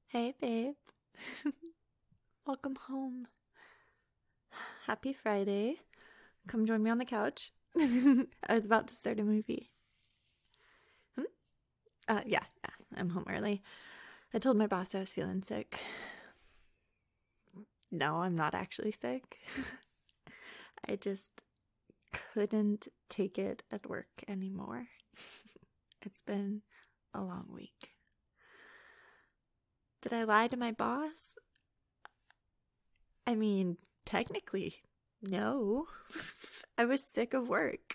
Hey, babe. Welcome home. Happy Friday. Come join me on the couch. I was about to start a movie. Yeah, I'm home early. I told my boss I was feeling sick. No, I'm not actually sick. I just couldn't take it at work anymore. It's been a long week. Did I lie to my boss? I mean, technically, no. I was sick of work.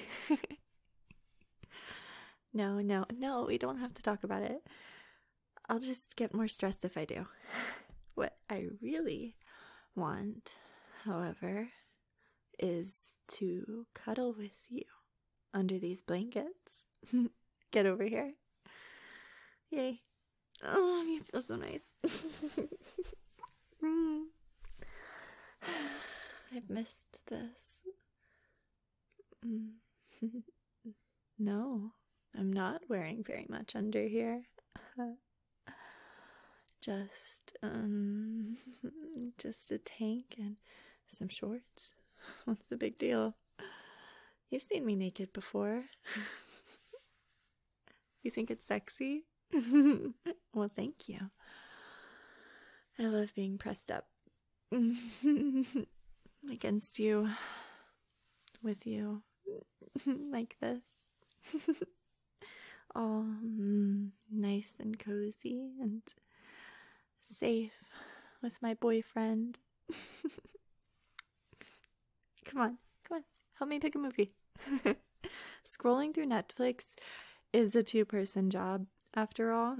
No, we don't have to talk about it. I'll just get more stressed if I do. What I really want, however, is to cuddle with you under these blankets. Get over here. Yay. Oh, you feel so nice. I've missed this. No, I'm not wearing very much under here. Just a tank and some shorts. What's the big deal? You've seen me naked before. You think it's sexy? Well, thank you. I love being pressed up against you, with you, like this. All nice and cozy and safe with my boyfriend. Come on, help me pick a movie. Scrolling through Netflix is a two-person job, after all.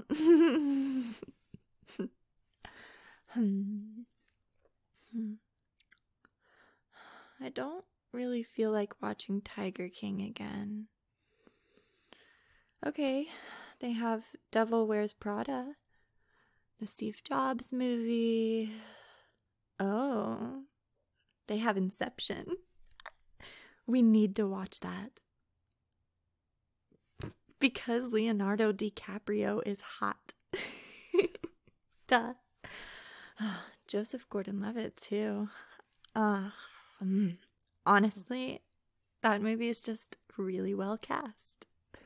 I don't really feel like watching Tiger King again. Okay, they have Devil Wears Prada, the Steve Jobs movie. Oh, they have Inception. We need to watch that. Because Leonardo DiCaprio is hot. Duh. Joseph Gordon-Levitt, too. Honestly, that movie is just really well cast.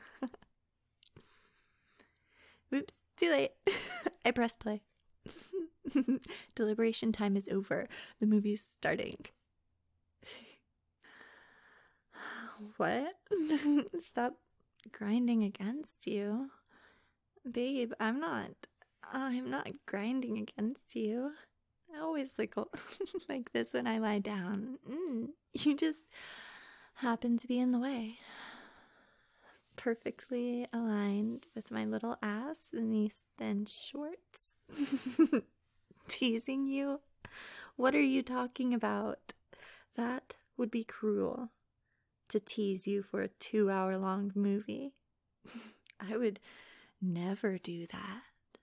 Oops, too late. I pressed play. Deliberation time is over. The movie's starting. What? Stop grinding against you. Babe, I'm not grinding against you. I always like this when I lie down. You just happen to be in the way. Perfectly aligned with my little ass in these thin shorts. Teasing you? What are you talking about? That would be cruel. To tease you for a 2-hour-long movie. I would never do that.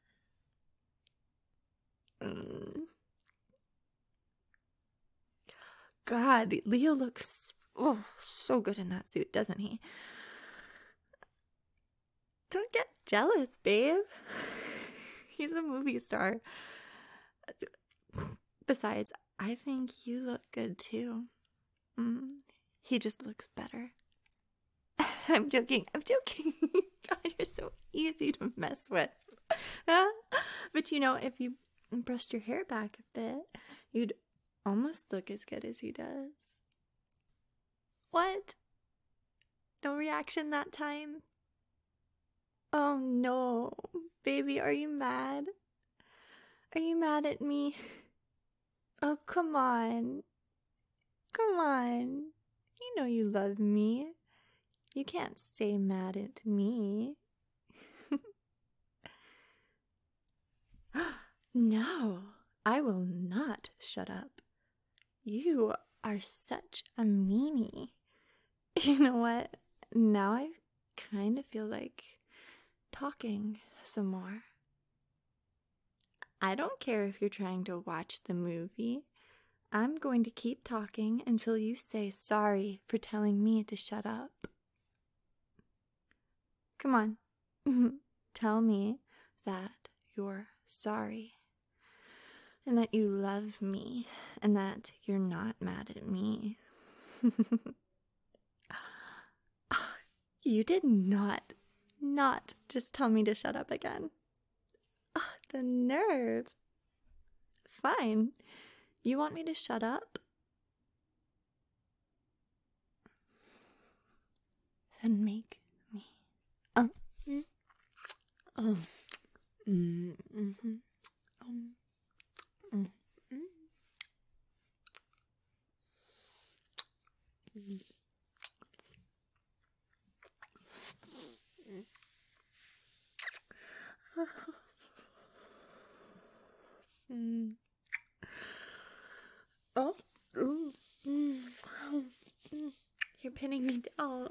God, Leo looks so good in that suit, doesn't he? Don't get jealous, babe. He's a movie star. Besides, I think you look good too. He just looks better. I'm joking. God, you're so easy to mess with. But if you brushed your hair back a bit, you'd almost look as good as he does. What? No reaction that time? Oh no. Baby, are you mad? Are you mad at me? Oh, come on. Come on. You know you love me. You can't stay mad at me. No, I will not shut up. You are such a meanie. You know what? Now I kind of feel like talking some more. I don't care if you're trying to watch the movie. I'm going to keep talking until you say sorry for telling me to shut up. Come on. Tell me that you're sorry. And that you love me. And that you're not mad at me. You did not just tell me to shut up again. Oh, the nerve. Fine. You want me to shut up? Then make me. Oh, you're pinning me down.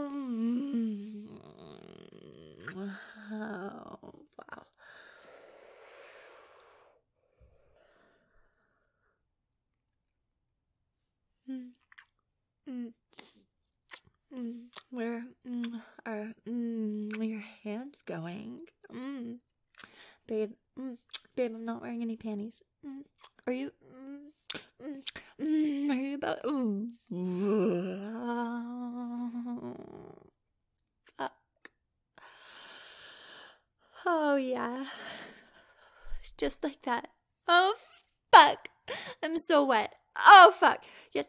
Oh, wow. Where are your hands going? Babe, babe, I'm not wearing any panties. Are you? Are you about? Fuck. Oh yeah, just like that. Oh fuck, I'm so wet. Oh fuck, yes.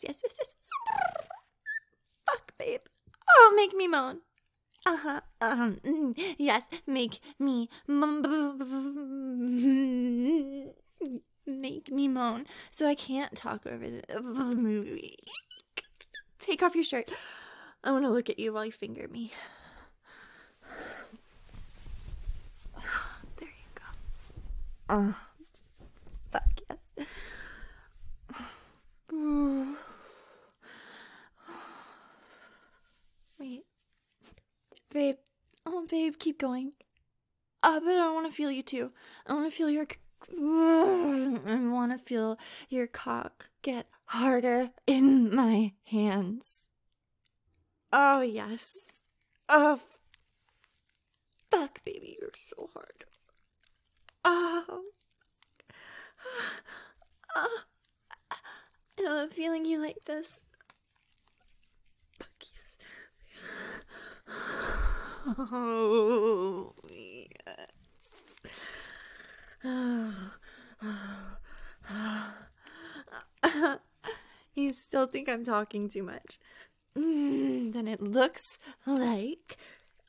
Fuck, babe. Oh, make me moan. Yes, make me make me moan so I can't talk over the movie. Take off your shirt. I want to look at you while you finger me. There you go. Fuck yes. Wait. Babe. Oh, babe, keep going. But I want to feel you too. I want to feel your... I want to feel your cock get harder in my hands. Oh, yes. Oh, fuck, baby, you're so hard. Oh. I love feeling you like this. Fuck, yes. Oh, yes. You still think I'm talking too much? Then it looks like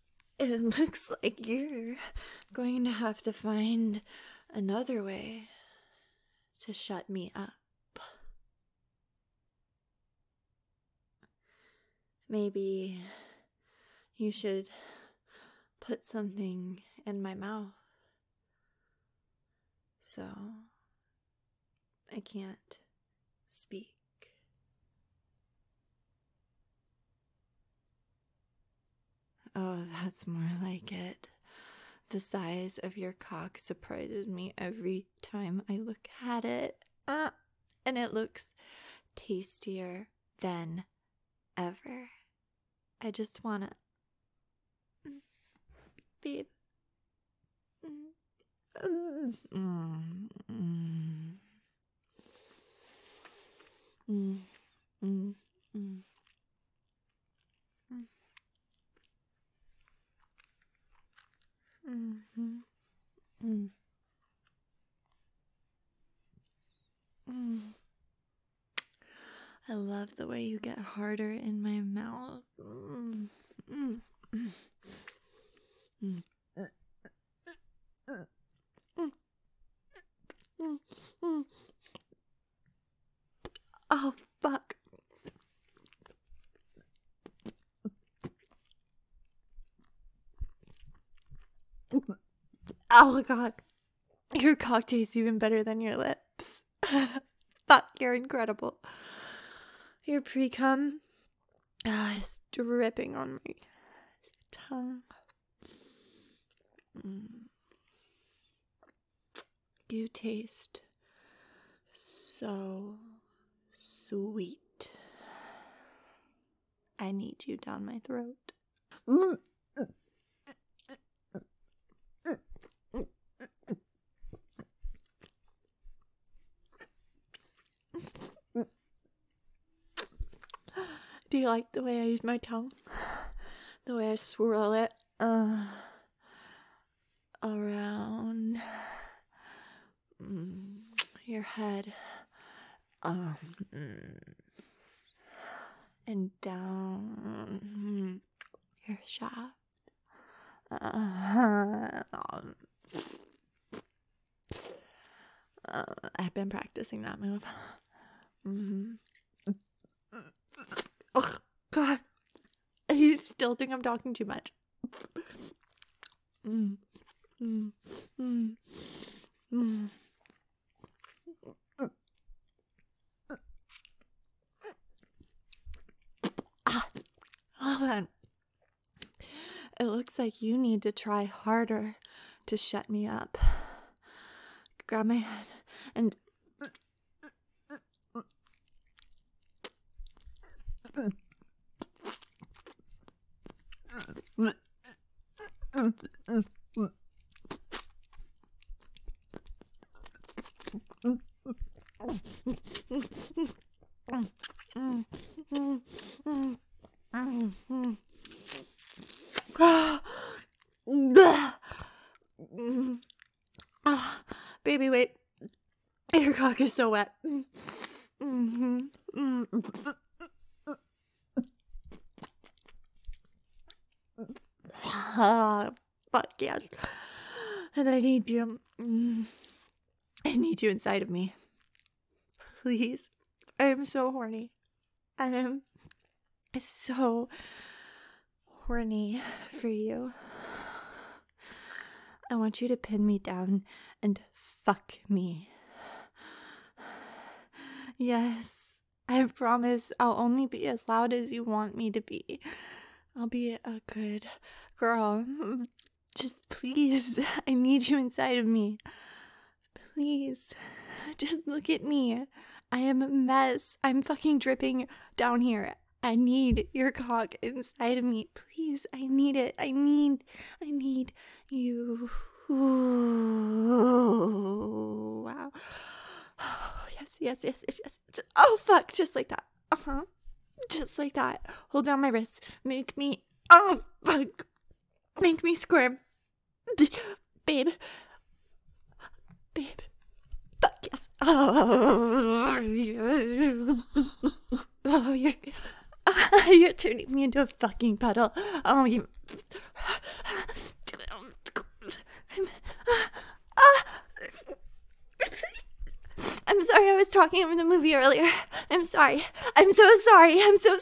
you're going to have to find another way to shut me up. Maybe you should put something in my mouth so I can't speak. Oh, that's more like it. The size of your cock surprises me every time I look at it. And it looks tastier than ever. I just wanna... Babe. I love the way you get harder in my mouth. Oh, fuck. Oh, God. Your cock tastes even better than your lips. Fuck, you're incredible. Your pre-cum is dripping on my tongue. You taste so sweet. I need you down my throat. Do you like the way I use my tongue? The way I swirl it around your head, and down your shaft. I've been practicing that move. Oh, God. You still think I'm talking too much. Hold on. It looks like you need to try harder to shut me up. Grab my head and... Baby, wait. Your cock is so wet. Fuck yes. And I need you. I need you inside of me. Please. I am so horny. I am so horny for you. I want you to pin me down and fuck me. Yes, I promise I'll only be as loud as you want me to be. I'll be a good girl. Just please, I need you inside of me. Please, just look at me. I am a mess. I'm fucking dripping down here. I need your cock inside of me. Please, I need it. I need you. Ooh, wow. Yes. Oh, fuck. Just like that. Just like that. Hold down my wrist. Make me... Oh, fuck. Make me squirm. Babe. Fuck, yes. Oh, you're turning me into a fucking puddle. Oh, you... I'm sorry, I was talking over the movie earlier. I'm sorry. I'm so sorry.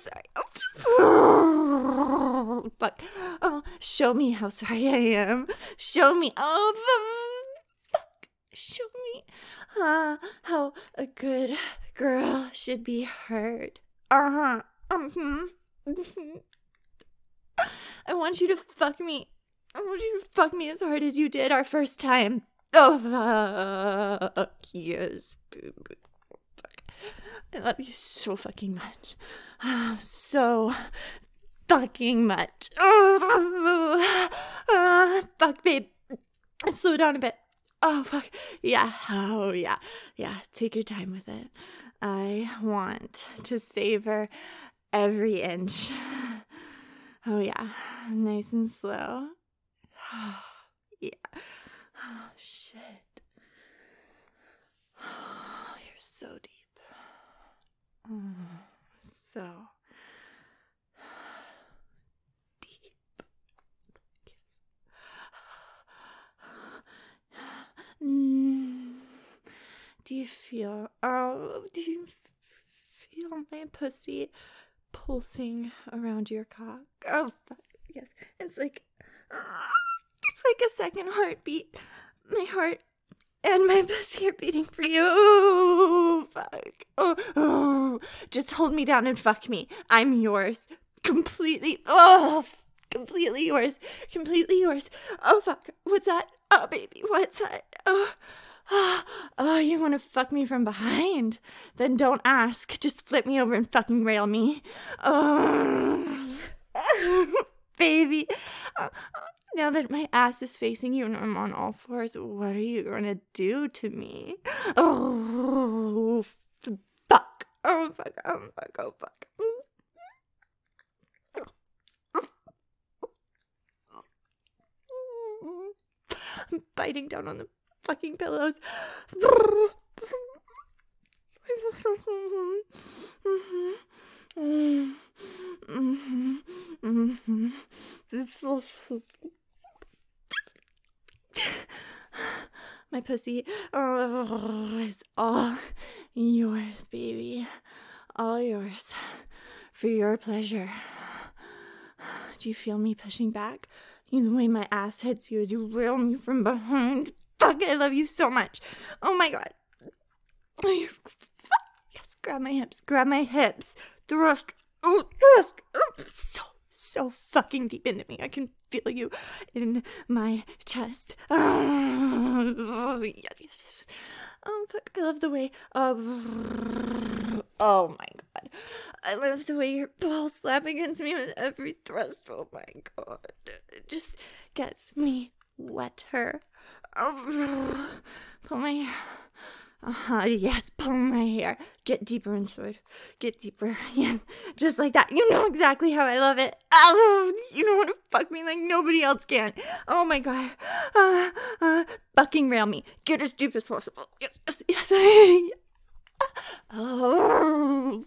Oh, fuck. Oh, show me how sorry I am. Show me. Oh, fuck. Show me how a good girl should be heard. I want you to fuck me. I want you to fuck me as hard as you did our first time. Oh, fuck. Yes. Fuck. I love you so fucking much. So fucking much. Fuck, babe. Slow down a bit. Oh, fuck. Yeah. Oh, yeah. Yeah. Take your time with it. I want to savor every inch. Oh, yeah. Nice and slow. Yeah. Oh, shit. Oh, you're so deep. Oh, so deep. Do you feel my pussy pulsing around your cock? Oh, fuck. Yes. It's like a second heartbeat. My heart and my pussy are beating for you. Oh, fuck. Oh. Just hold me down and fuck me. I'm yours. Completely. Oh, completely yours. Completely yours. Oh, fuck. What's that? Oh, baby. What's that? Oh, you want to fuck me from behind? Then don't ask. Just flip me over and fucking rail me. Oh, baby. Now that my ass is facing you and I'm on all fours, what are you gonna do to me? Oh, fuck. Oh, fuck. Oh, fuck. Oh, fuck. I'm biting down on the fucking pillows. My pussy is all yours, baby. All yours. For your pleasure. Do you feel me pushing back? The way my ass hits you as you rail me from behind. Fuck, I love you so much. Oh my god. Yes, grab my hips. Grab my hips. Thrust. Oh, thrust. Oh, so fucking deep into me. I can feel you in my chest. Oh, yes. Oh, fuck. I love the way. Oh my god. I love the way your balls slap against me with every thrust. Oh my god. It just gets me wetter. Pull my hair. Yes, pull my hair. Get deeper inside. Get deeper. Yes, just like that. You know exactly how I love it. You know how to fuck me like nobody else can. Oh my god. Fucking rail me. Get as deep as possible. Yes. Oh.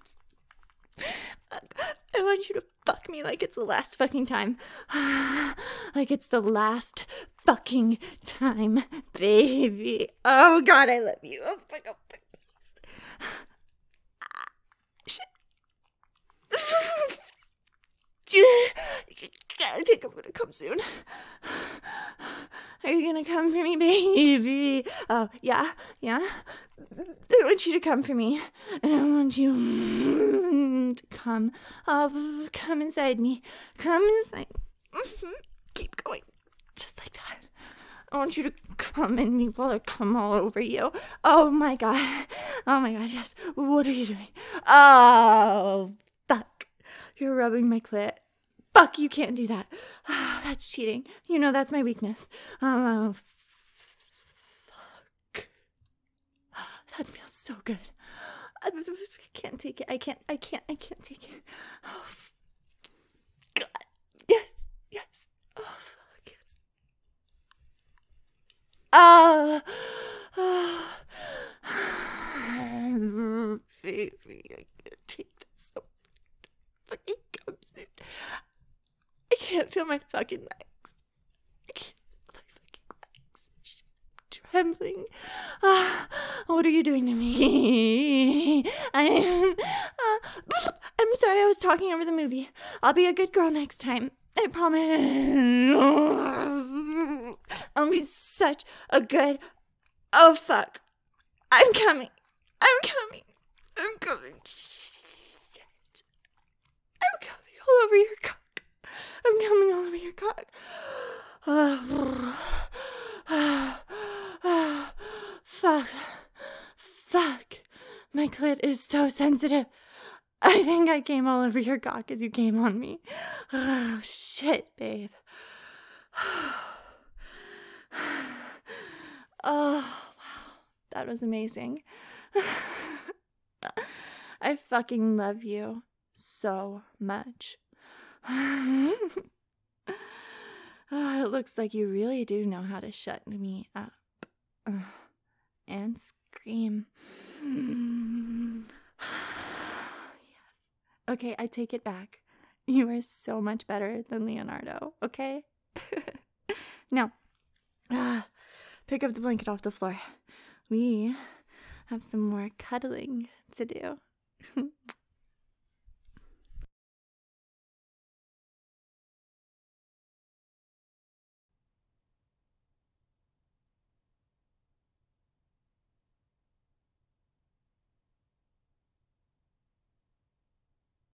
I want you to fuck me like it's the last fucking time. Like it's the last fucking time, baby. Oh god, I love you. Oh fuck, shit. I think I'm gonna come soon. Are you gonna come for me, baby? Oh, yeah. I want you to come for me. And I want you to come. Come inside me. Come inside. Keep going. Just like that. I want you to come in me while I come all over you. Oh my god, yes. What are you doing? Oh, fuck. You're rubbing my clit. Fuck, you can't do that. That's cheating. You know that's my weakness. Fuck. That feels so good. I can't take it. I can't take it. Oh, God. Yes. Oh, fuck, yes. Baby, I can't take this. So fucking comes in. I can't feel my fucking legs. I can't feel my fucking legs. Shit, I'm trembling. What are you doing to me? I'm sorry, I was talking over the movie. I'll be a good girl next time. I promise. I'll be such a good... Oh, fuck. I'm coming. Shit. I'm coming all over your cock. Fuck. My clit is so sensitive. I think I came all over your cock as you came on me. Oh, shit, babe. Oh, wow. That was amazing. I fucking love you so much. It looks like you really do know how to shut me up. And scream. Okay, I take it back. You are so much better than Leonardo, okay? Now, pick up the blanket off the floor. We have some more cuddling to do.